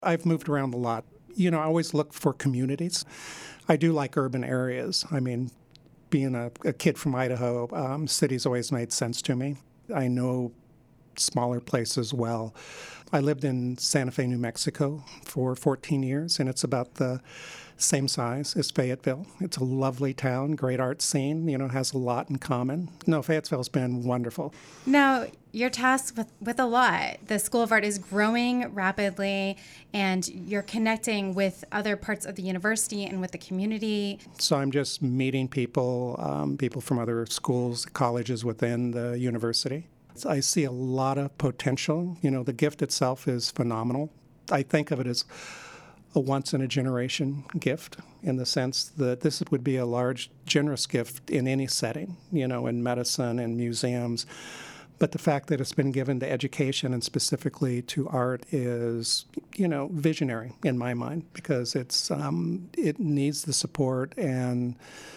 I've moved around a lot. I always look for communities. I do like urban areas. I mean, being a kid from Idaho, cities always made sense to me. I know smaller places well. I lived in Santa Fe, New Mexico for 14 years, and it's about the same size as Fayetteville. It's a lovely town, great art scene, has a lot in common. No, Fayetteville's been wonderful. Now, you're tasked with a lot. The School of Art is growing rapidly, and you're connecting with other parts of the university and with the community. So I'm just meeting people, people from other schools, colleges within the university. I see a lot of potential. The gift itself is phenomenal. I think of it as a once-in-a-generation gift in the sense that this would be a large, generous gift in any setting, in medicine and museums. But the fact that it's been given to education and specifically to art is, visionary in my mind because it needs the support, and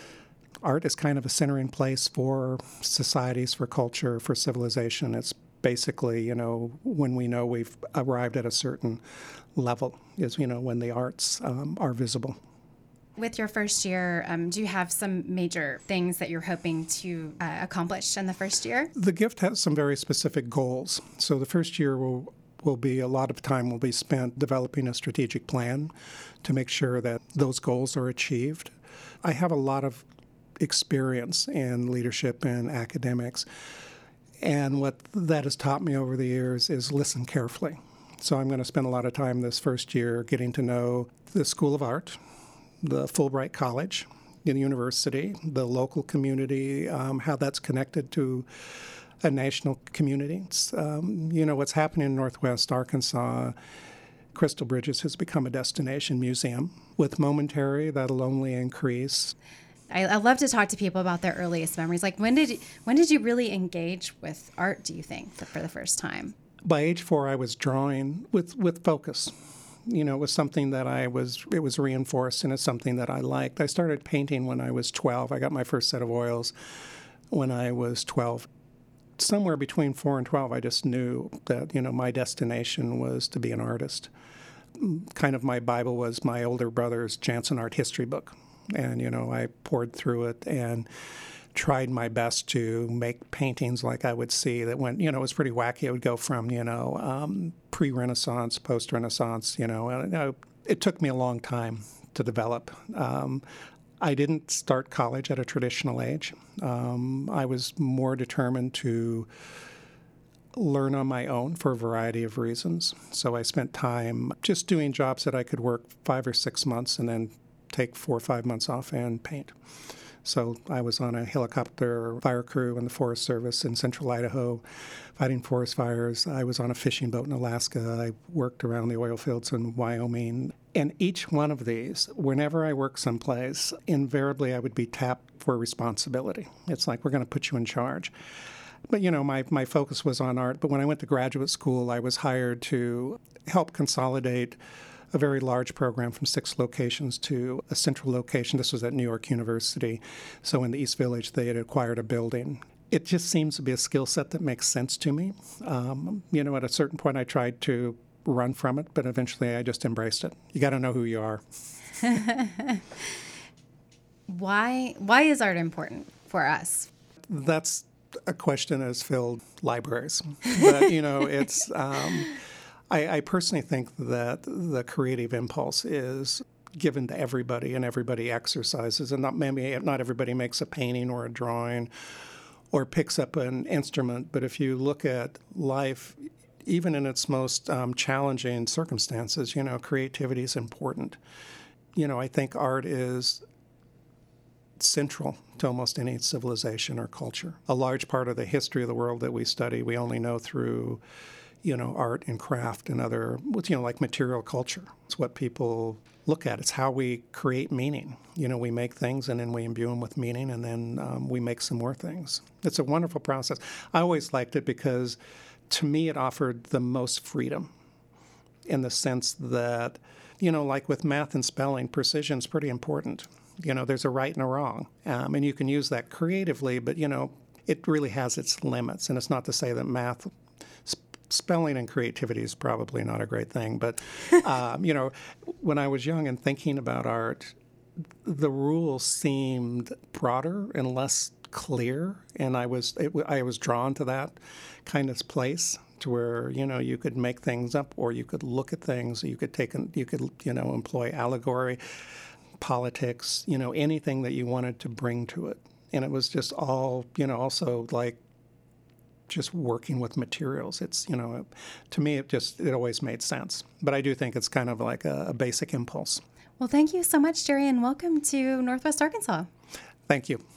art is kind of a centering place for societies, for culture, for civilization. It's basically, when we know we've arrived at a certain level is, when the arts are visible. With your first year, do you have some major things that you're hoping to accomplish in the first year? The gift has some very specific goals. So the first year will be a lot of time will be spent developing a strategic plan to make sure that those goals are achieved. I have a lot of experience in leadership and academics, and what that has taught me over the years is listen carefully. So I'm going to spend a lot of time this first year getting to know the School of Art, the Fulbright College, the university, the local community, how that's connected to a national community. What's happening in Northwest Arkansas, Crystal Bridges has become a destination museum. With Momentary, that'll only increase. I love to talk to people about their earliest memories. Like, when did you really engage with art, do you think, for the first time? By age 4, I was drawing with focus. It was something that it was reinforced, and it's something that I liked. I started painting when I was 12. I got my first set of oils when I was 12. Somewhere between 4 and 12, I just knew that, my destination was to be an artist. Kind of my Bible was my older brother's Jansen Art History book. And, I poured through it and tried my best to make paintings like I would see that went, it was pretty wacky. It would go from, pre-Renaissance, post-Renaissance, and it took me a long time to develop. I didn't start college at a traditional age. I was more determined to learn on my own for a variety of reasons. So I spent time just doing jobs that I could work 5 or 6 months and then take 4 or 5 months off and paint. So I was on a helicopter fire crew in the Forest Service in central Idaho fighting forest fires. I was on a fishing boat in Alaska. I worked around the oil fields in Wyoming. And each one of these, whenever I worked someplace, invariably I would be tapped for responsibility. It's like, we're going to put you in charge. But, my focus was on art. But when I went to graduate school, I was hired to help consolidate a very large program from 6 locations to a central location. This was at New York University. So in the East Village, they had acquired a building. It just seems to be a skill set that makes sense to me. At a certain point, I tried to run from it, but eventually I just embraced it. You got to know who you are. Why is art important for us? That's a question that has filled libraries. But, it's... I personally think that the creative impulse is given to everybody, and everybody exercises. And not everybody makes a painting or a drawing or picks up an instrument. But if you look at life, even in its most challenging circumstances, creativity is important. I think art is central to almost any civilization or culture. A large part of the history of the world that we study, we only know through art and craft and other, like material culture. It's what people look at. It's how we create meaning. We make things and then we imbue them with meaning, and then we make some more things. It's a wonderful process. I always liked it because, to me, it offered the most freedom in the sense that, like with math and spelling, precision is pretty important. There's a right and a wrong. And you can use that creatively, but, it really has its limits. And it's not to say that math spelling and creativity is probably not a great thing, but when I was young and thinking about art, the rules seemed broader and less clear, and I was drawn to that kind of place, to where you could make things up, or you could look at things, you could employ allegory, politics, anything that you wanted to bring to it, and it was just all also like just working with materials. It's to me it always made sense, but I do think it's kind of like a basic impulse. Well, thank you so much, Jerry, and welcome to Northwest Arkansas. Thank you.